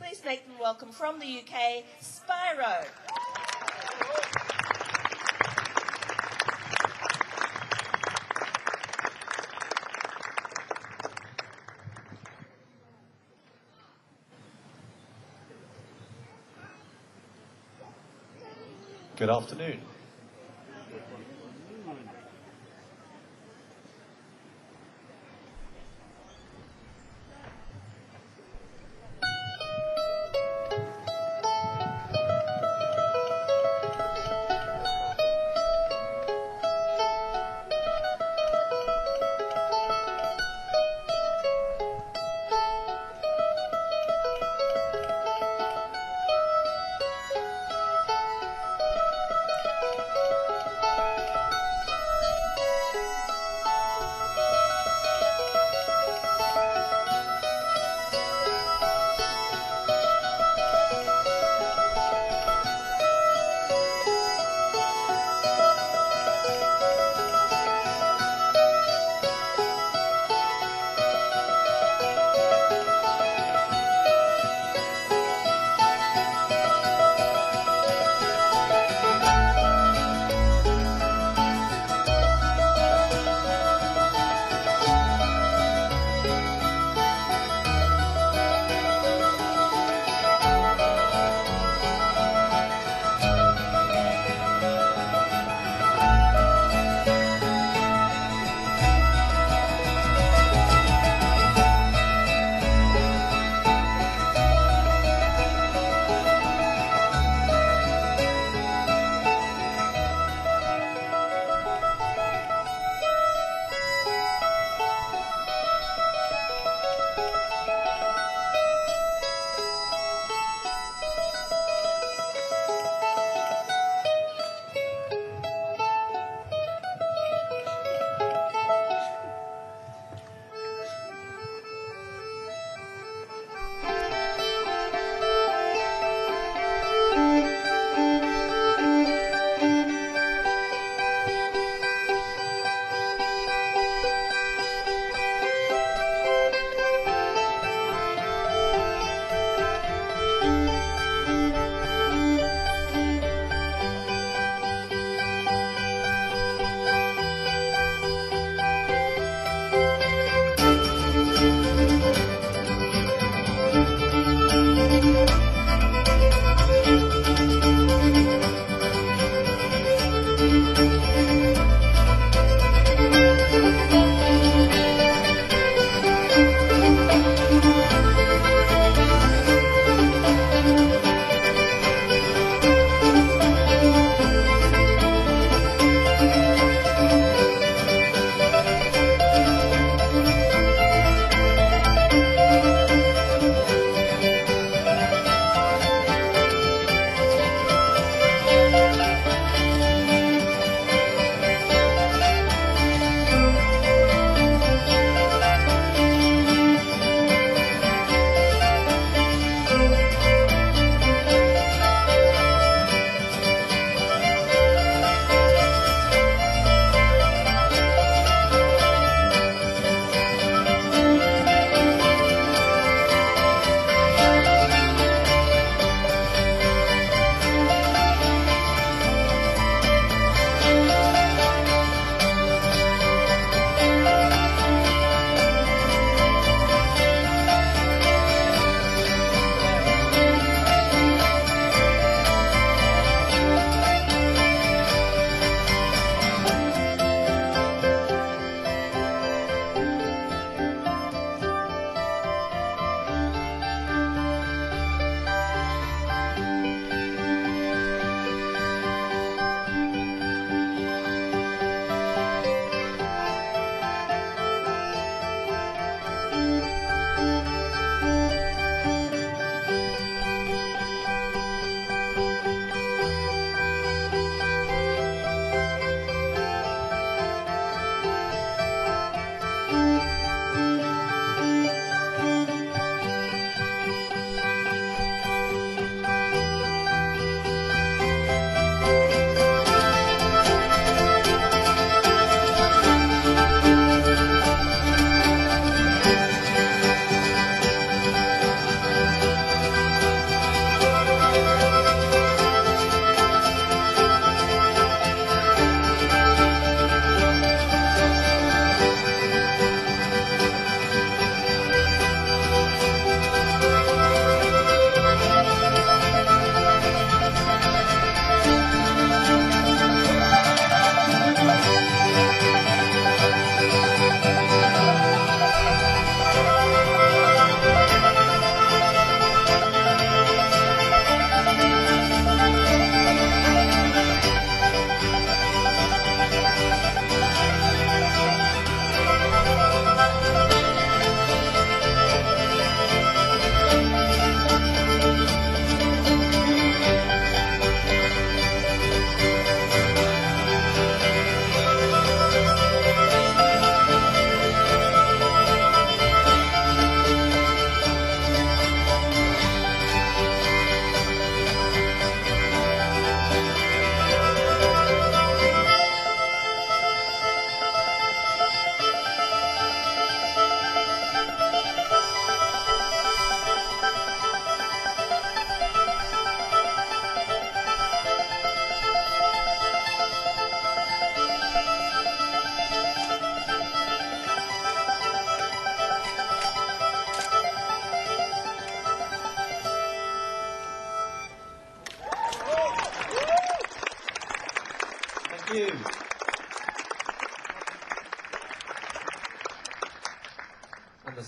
please make them welcome from the UK, Spyro. Good afternoon.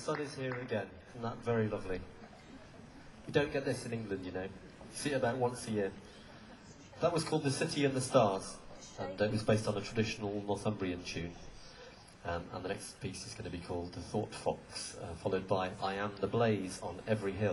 sun is here again. Isn't that very lovely? You don't get this in England, you know. You see it about once a year. That was called The City and the Stars, and it was based on a traditional Northumbrian tune. And the next piece is going to be called The Thought Fox, followed by I Am the Blaze on Every Hill.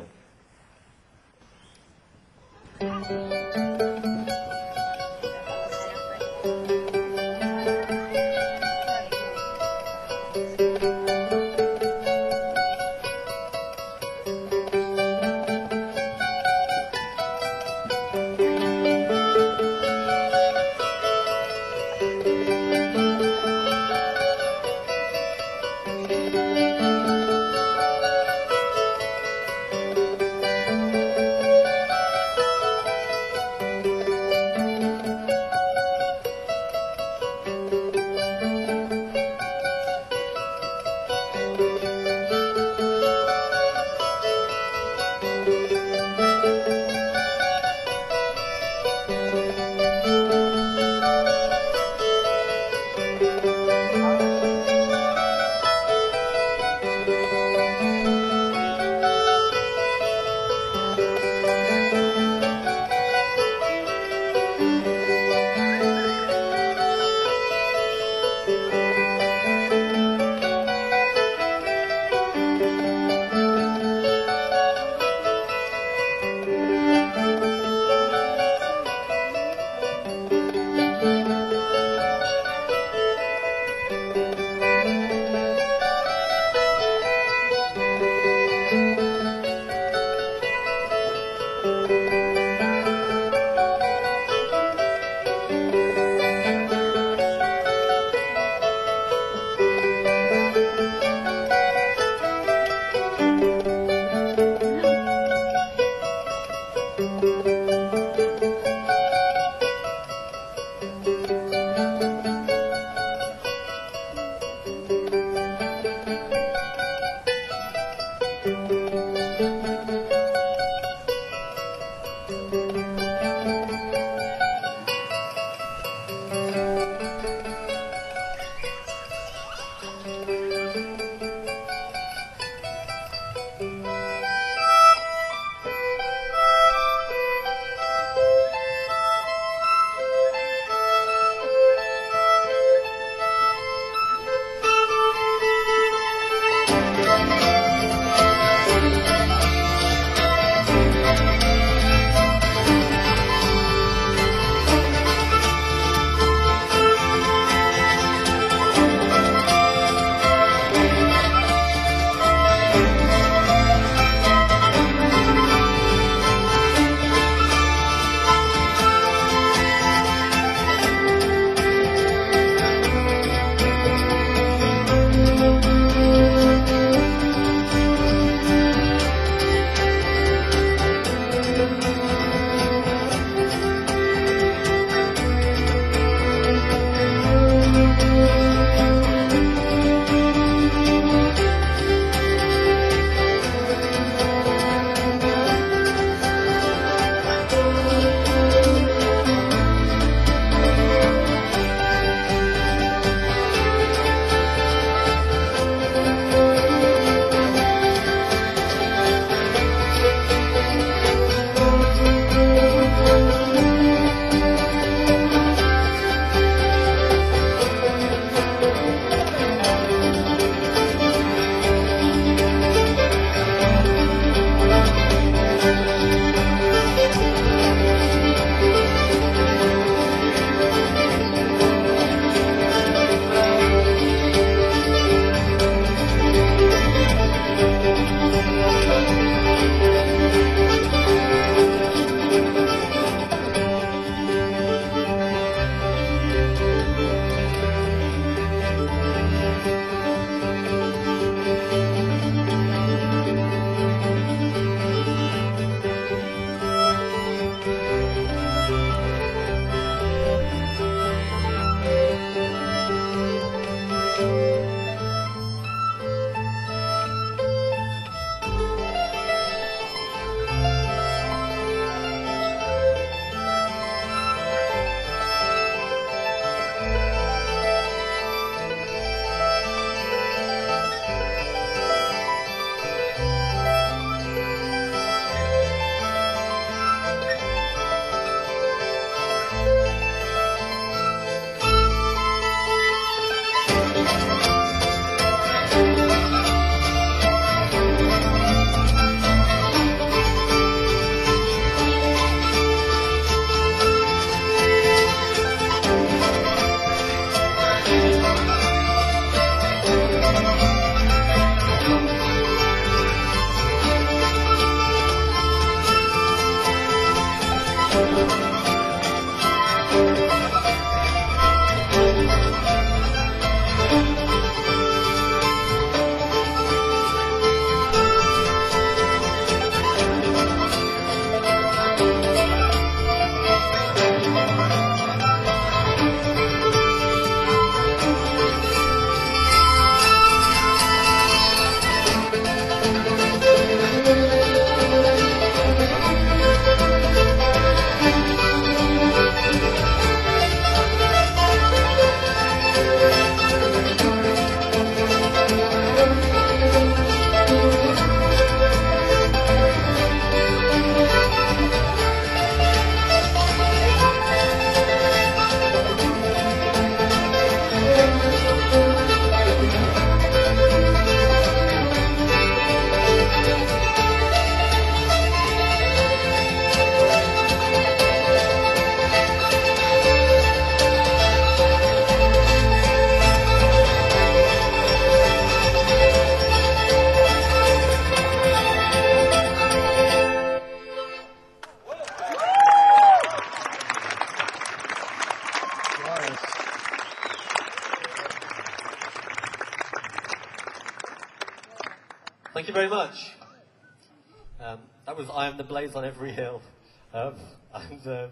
much. That was I Am the Blaze on Every Hill. And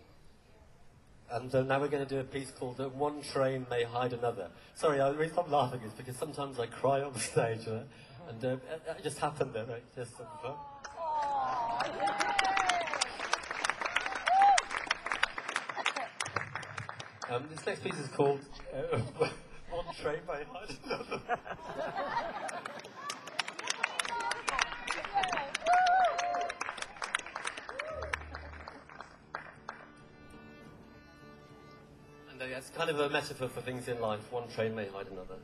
now we're going to do a piece called One Train May Hide Another. Sorry, the reason I'm laughing is because sometimes I cry on the stage, and it just happened there, right? Just some fun. This next piece is called One Train May Hide Another. And it's kind of a metaphor for things in life. One train may hide another.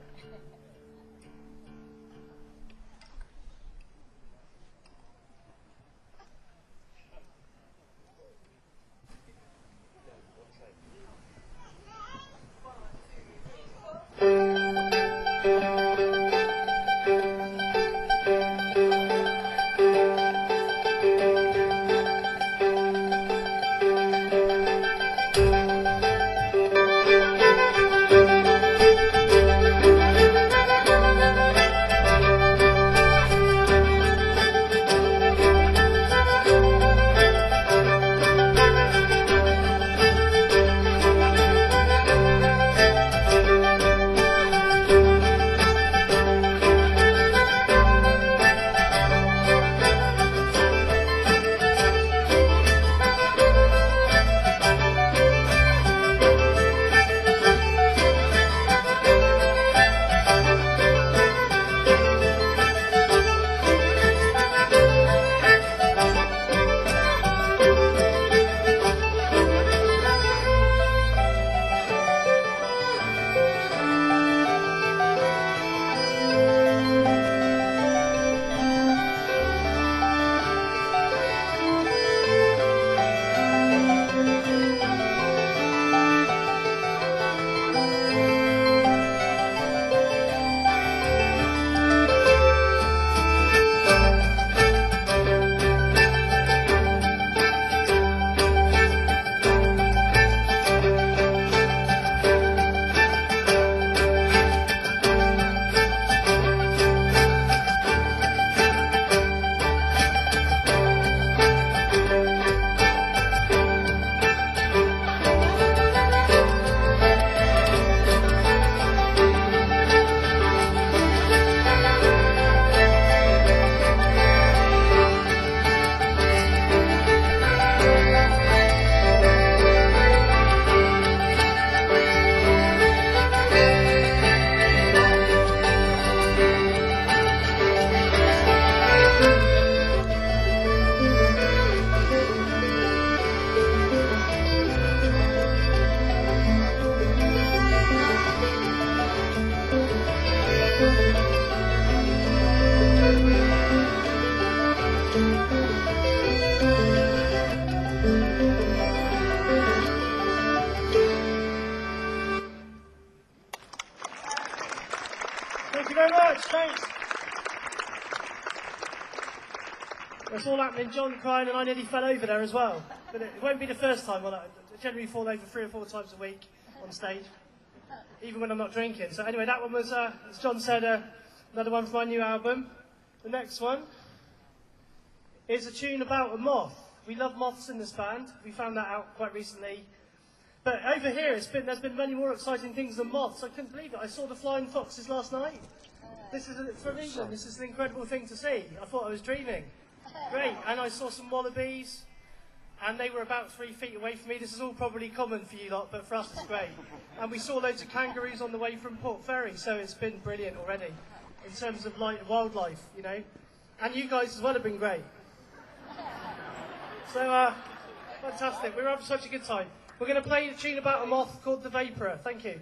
Thank you very much. Thanks. It's all happening. John crying, and I nearly fell over there as well. But it won't be the first time. Well, I generally fall over 3 or 4 times a week on stage, even when I'm not drinking. So anyway, that one was, as John said, another one from my new album. The next one is a tune about a moth. We love moths in this band. We found that out quite recently. But over here, there's been many more exciting things than moths. I couldn't believe it. I saw the flying foxes last night. This is from England. This is an incredible thing to see. I thought I was dreaming. Great. And I saw some wallabies, and they were about 3 feet away from me. This is all probably common for you lot, but for us it's great. And we saw loads of kangaroos on the way from Port Fairy, so it's been brilliant already in terms of wildlife, you know. And you guys as well have been great. So, fantastic. We were having such a good time. We're going to play a tune about a moth called The Vapourer. Thank you.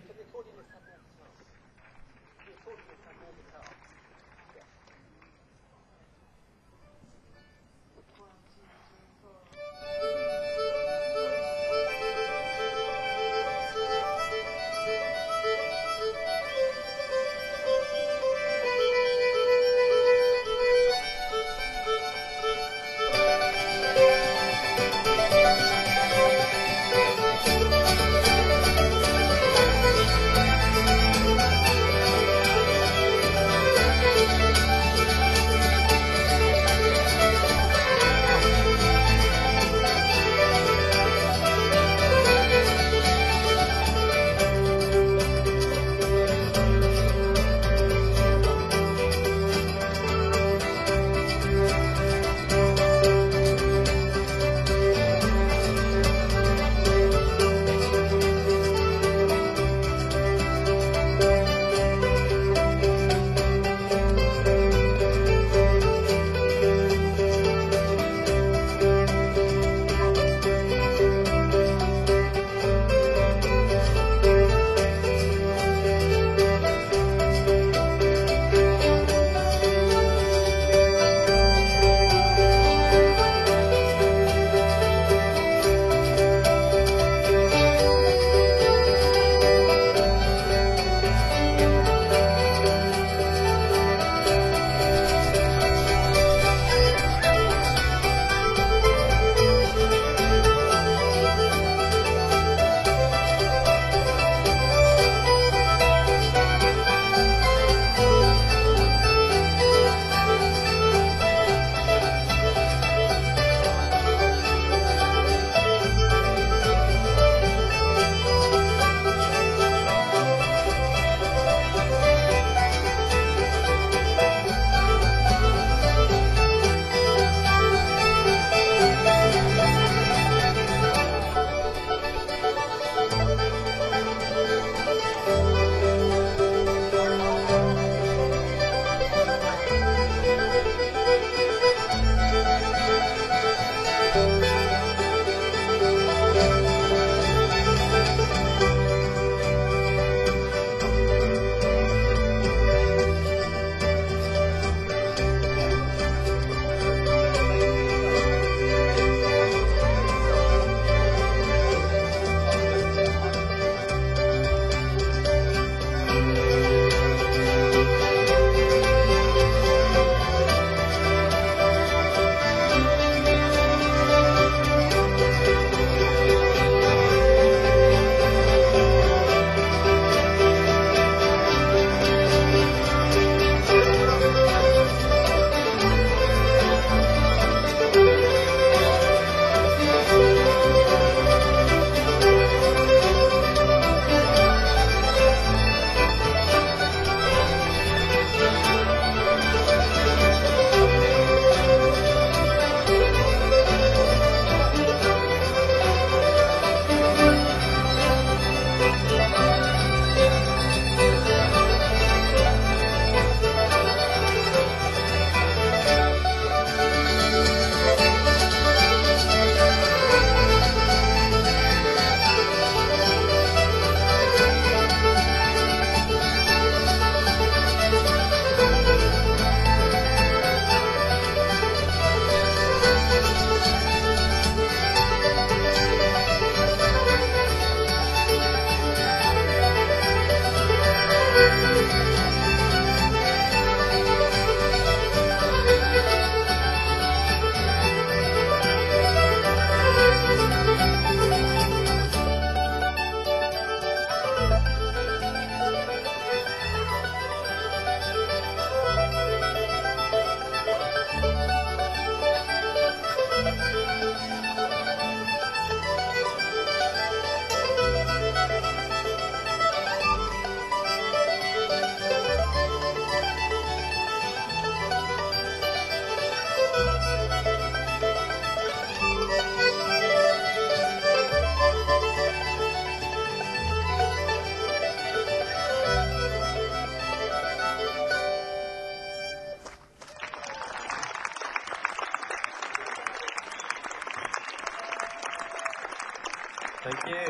Thank you.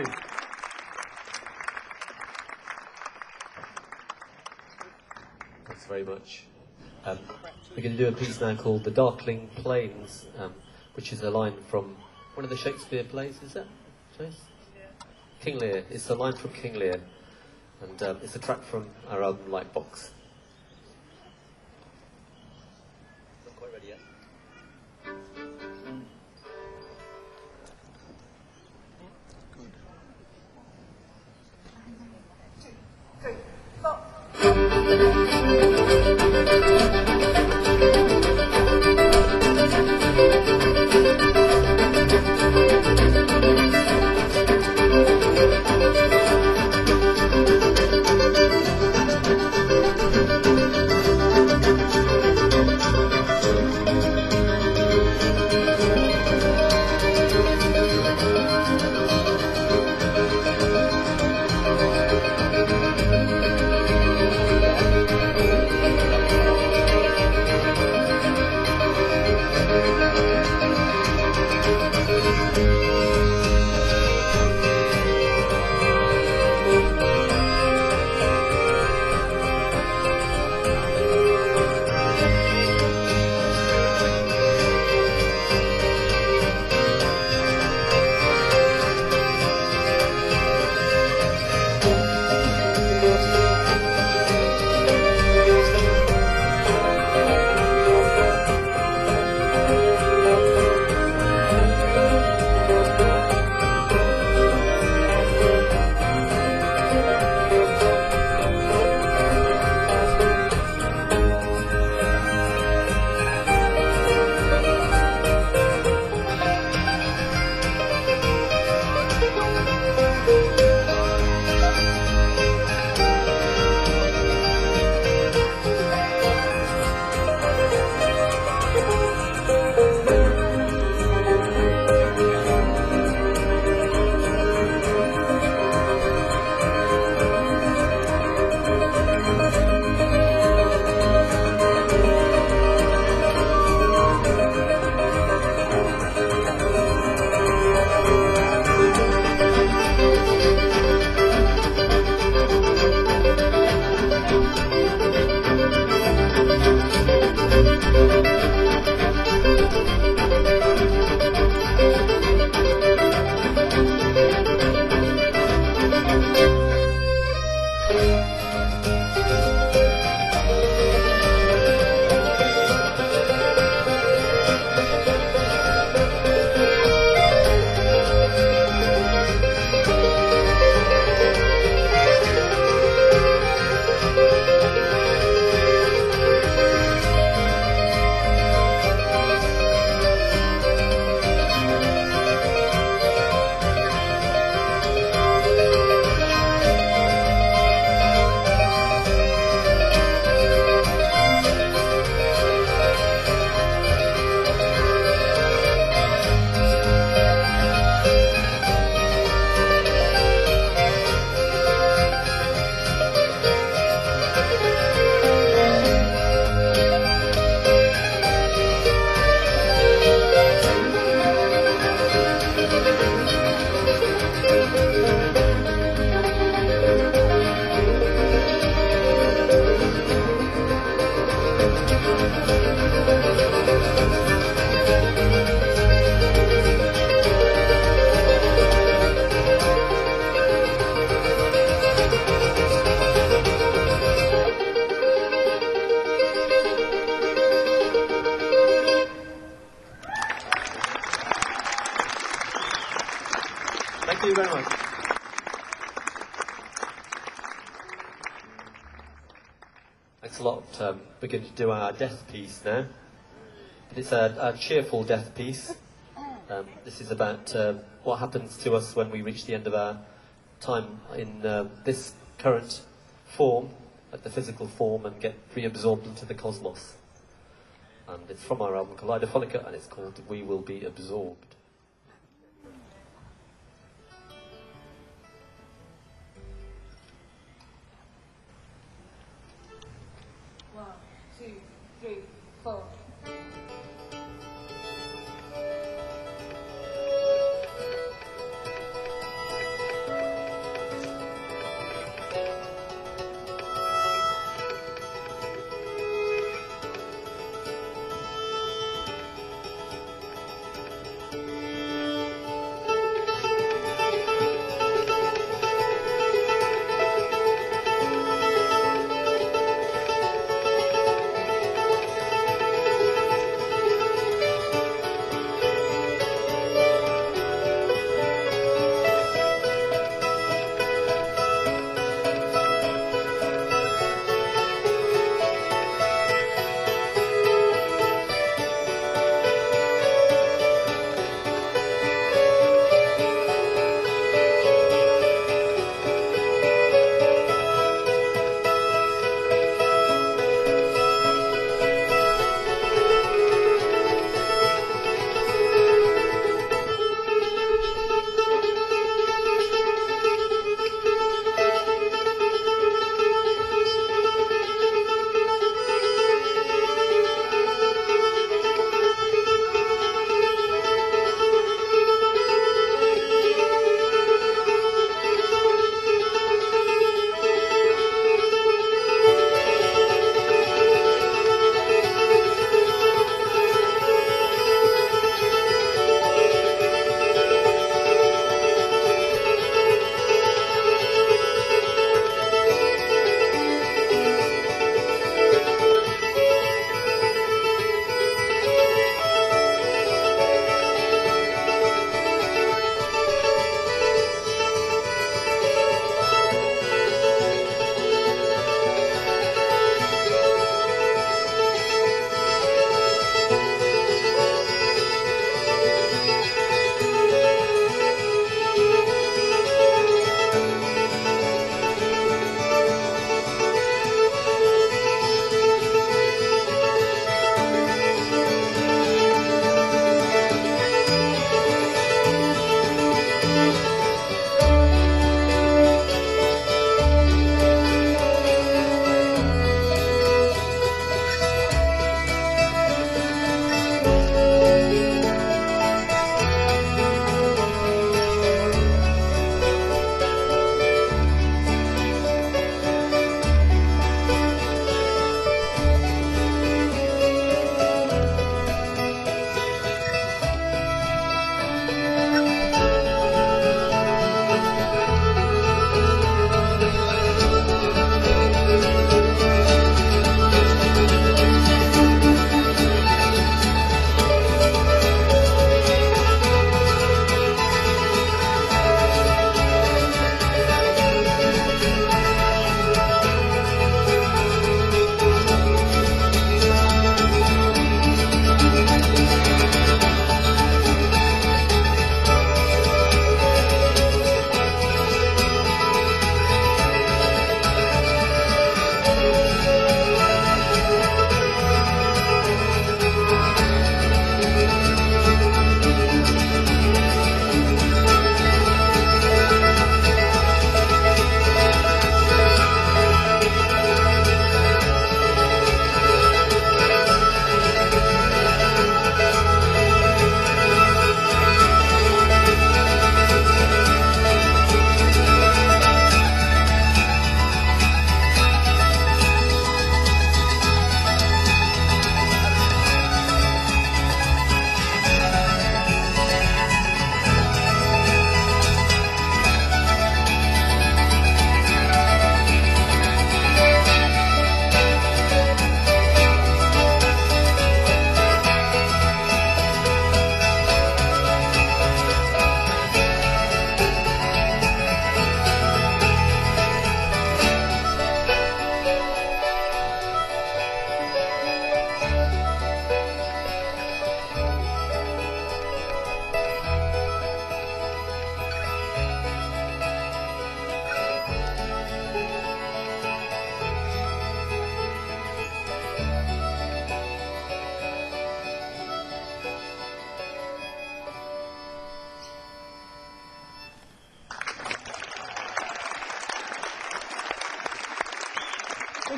Thanks very much. We're going to do a piece now called The Darkling Plains, which is a line from one of the Shakespeare plays, is that, Jace? King Lear. It's a line from King Lear, and it's a track from our album Lightbox. Not quite ready yet. Thank you very much. Thanks a lot. We're going to do our death piece now. It's a cheerful death piece. This is about what happens to us when we reach the end of our time in this current form, like the physical form, and get reabsorbed into the cosmos. And it's from our album Kaleidophonica, and it's called We Will Be Absorbed. One, two, three, four.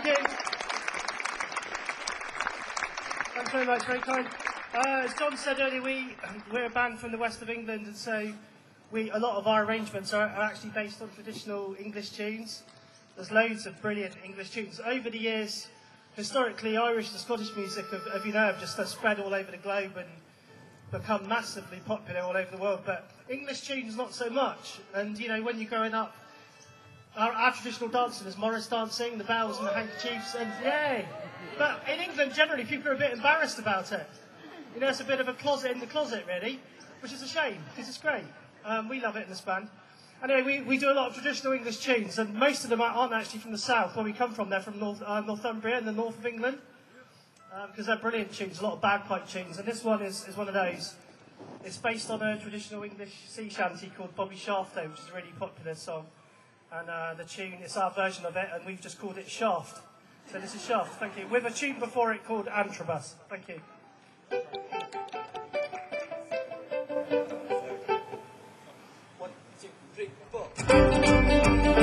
you. Thanks very much, very kind. As John said earlier, we're a band from the west of England, and so a lot of our arrangements are actually based on traditional English tunes. There's loads of brilliant English tunes. Over the years, historically, Irish and Scottish music, have just spread all over the globe and become massively popular all over the world. But English tunes, not so much. And, when you're growing up, our traditional dancing is Morris dancing, the bells and the handkerchiefs, and yay! But in England, generally, people are a bit embarrassed about it. It's a bit of a closet in the closet, really, which is a shame, because it's great. We love it in this band. Anyway, we do a lot of traditional English tunes, and most of them aren't actually from the south, where we come from. They're from Northumbria in the north of England, because they're brilliant tunes, a lot of bagpipe tunes, and this one is one of those. It's based on a traditional English sea shanty called Bobby Shafto, which is a really popular song. And the tune, it's our version of it, and we've just called it Shaft. So this is Shaft, thank you. With a tune before it called Antrobus. Thank you. 1, 2, 3, 4.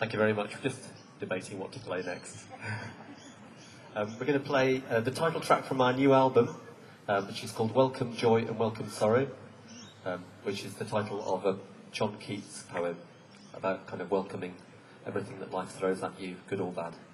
Thank you very much. We're just debating what to play next. We're going to play the title track from our new album, which is called Welcome Joy and Welcome Sorrow, which is the title of a John Keats poem about kind of welcoming everything that life throws at you, good or bad.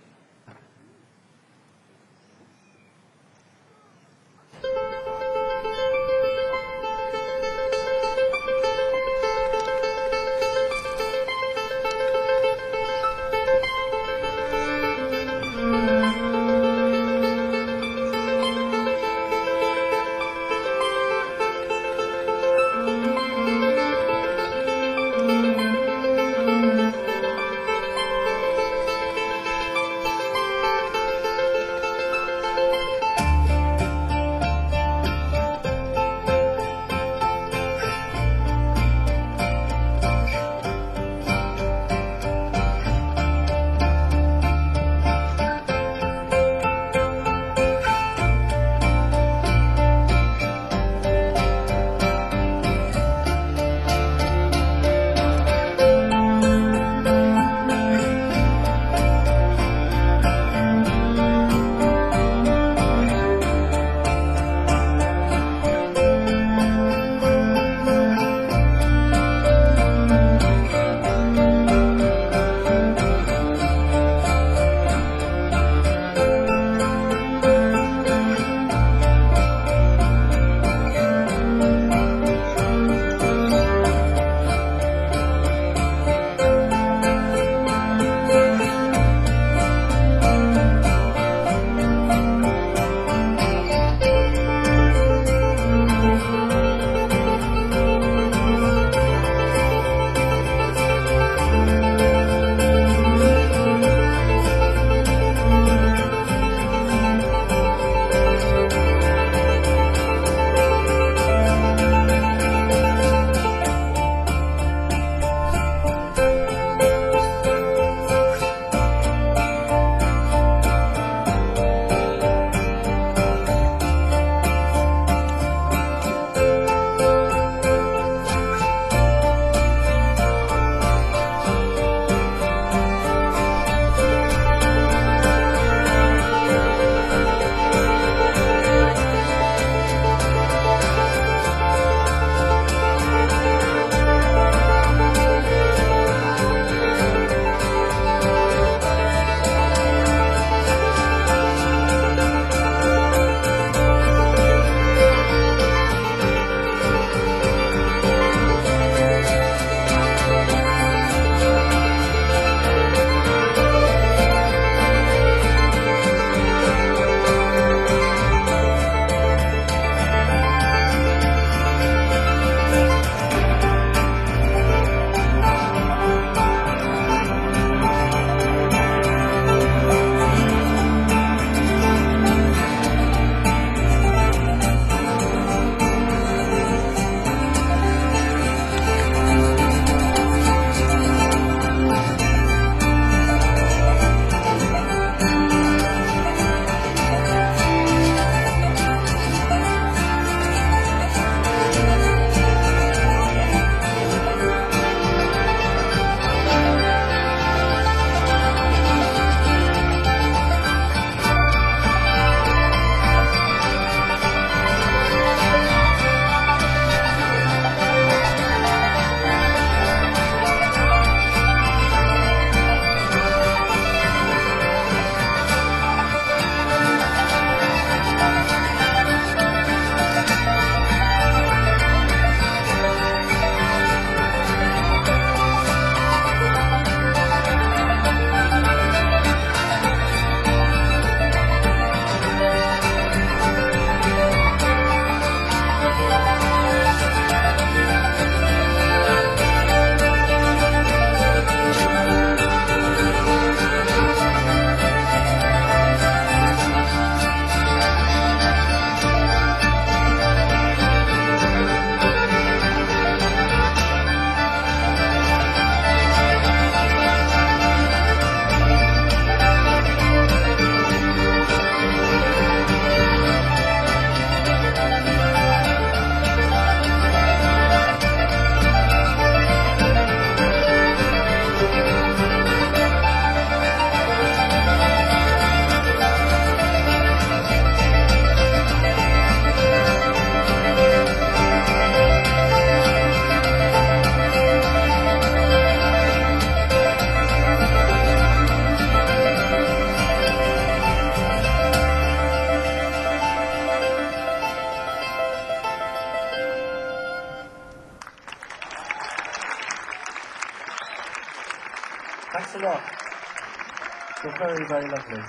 You're very, very lovely.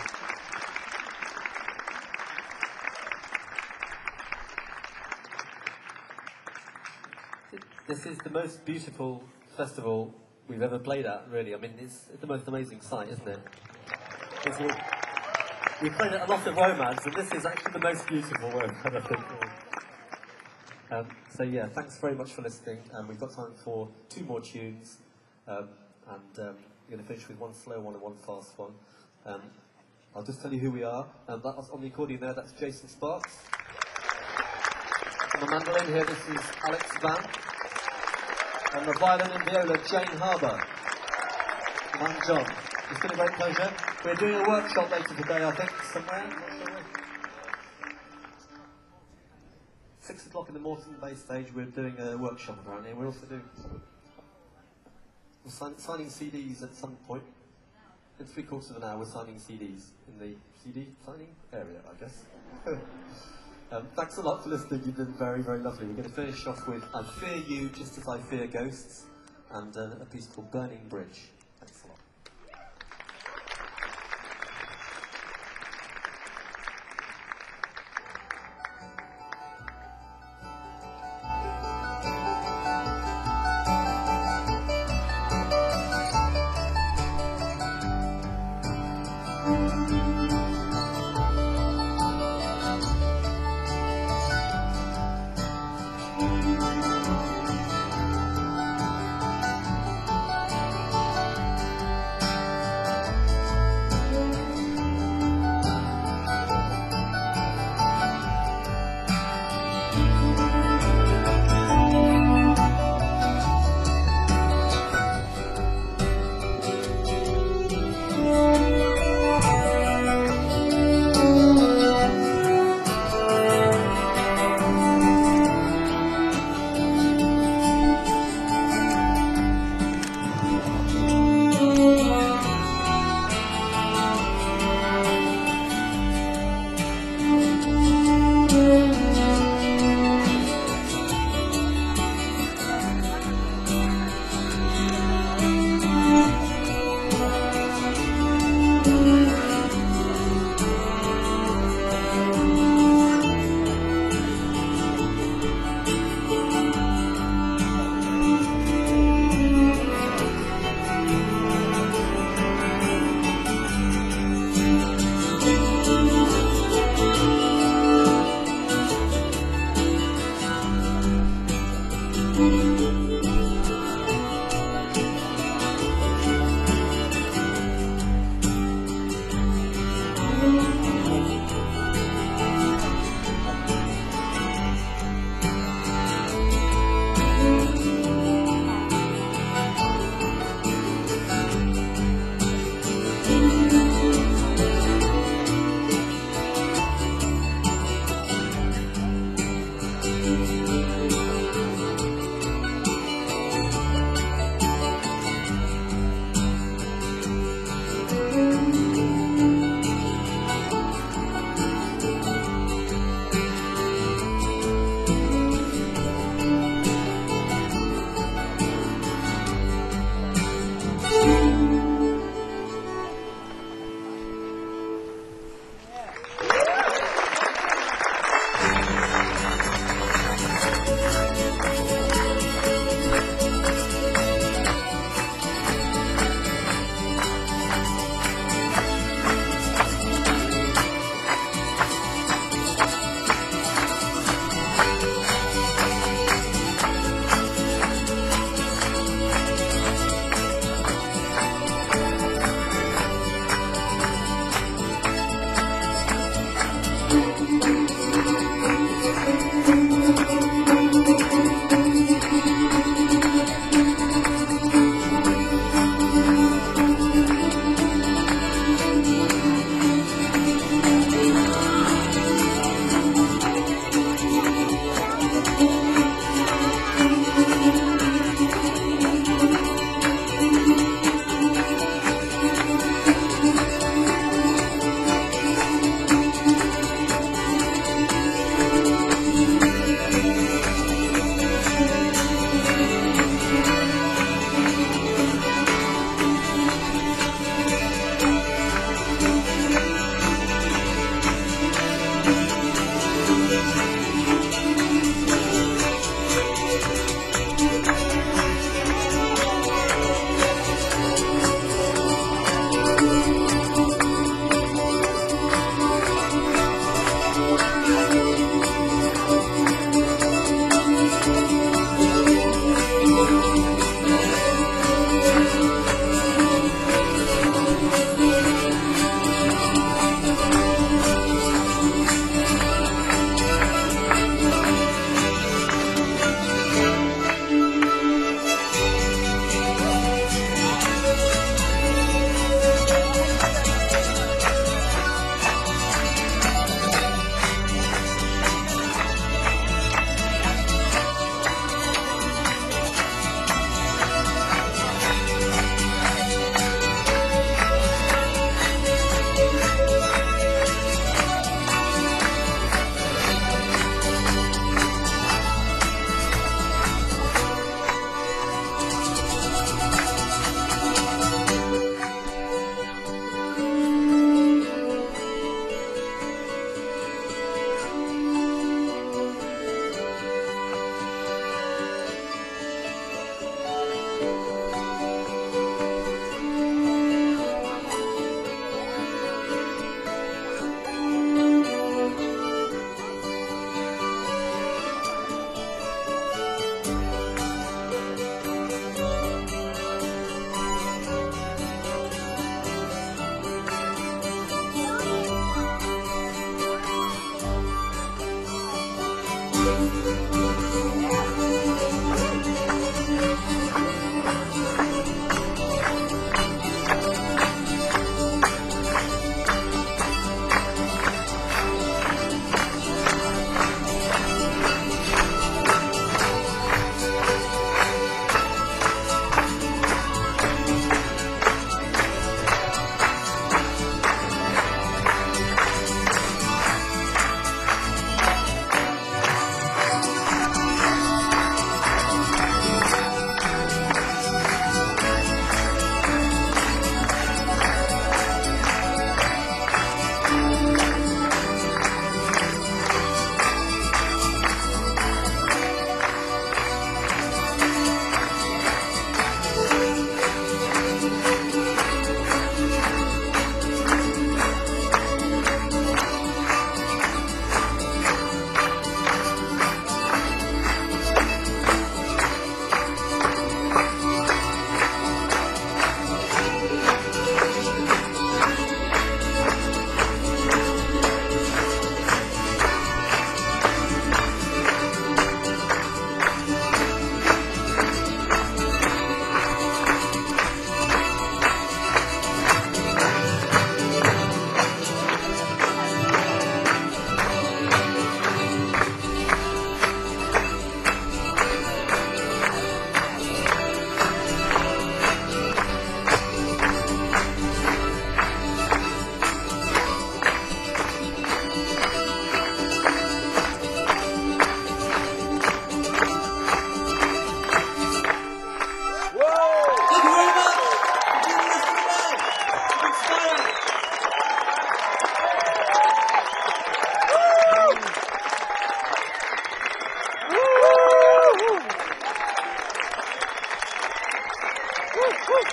This is the most beautiful festival we've ever played at, really. I mean, it's the most amazing sight, isn't it? We played at a lot of WOMADs, and this is actually the most beautiful WOMAD, I think. So yeah, thanks very much for listening. We've got time for 2 more tunes, and we're going to finish with one slow one and one fast one. I'll just tell you who we are. That's on the accordion there, that's Jason Sparks. On the mandolin here, this is Alex Van. And the violin and viola, Jane Harbour. And I'm John. It's been a great pleasure. We're doing a workshop later today, I think, somewhere. Not sure where. 6 o'clock in the Moreton Bay stage, we're doing a workshop around here. We're also doing signing CDs at some point. In 3/4 of an hour, we're signing CDs in the CD signing area, I guess. Thanks a lot for listening. You've been very, very lovely. We're going to finish off with I Fear You Just As I Fear Ghosts and a piece called Burning Bridge. Thanks a lot.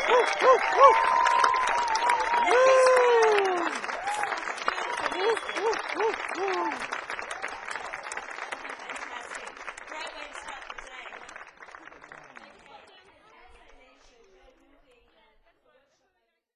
woo, woo.